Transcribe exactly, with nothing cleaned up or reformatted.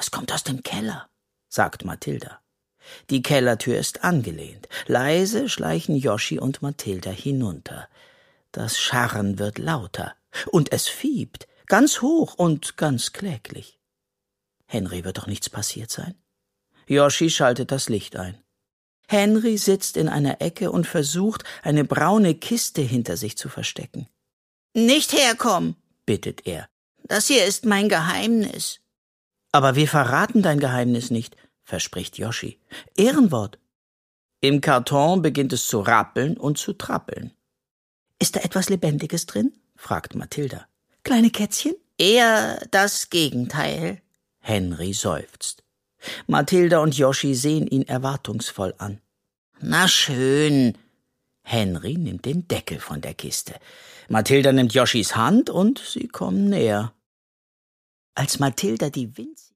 »Das kommt aus dem Keller«, sagt Mathilda. Die Kellertür ist angelehnt. Leise schleichen Joschi und Mathilda hinunter. Das Scharren wird lauter. Und es fiebt, ganz hoch und ganz kläglich. Henry wird doch nichts passiert sein. Joschi schaltet das Licht ein. Henry sitzt in einer Ecke und versucht, eine braune Kiste hinter sich zu verstecken. »Nicht herkommen«, bittet er. »Das hier ist mein Geheimnis.« »Aber wir verraten dein Geheimnis nicht«, verspricht Joschi. »Ehrenwort.« Im Karton beginnt es zu rappeln und zu trappeln. »Ist da etwas Lebendiges drin?« fragt Mathilda. »Kleine Kätzchen?« »Eher das Gegenteil.« Henry seufzt. Mathilda und Joschi sehen ihn erwartungsvoll an. »Na schön.« Henry nimmt den Deckel von der Kiste. Mathilda nimmt Joschis Hand und sie kommen näher. Als Mathilda die winzig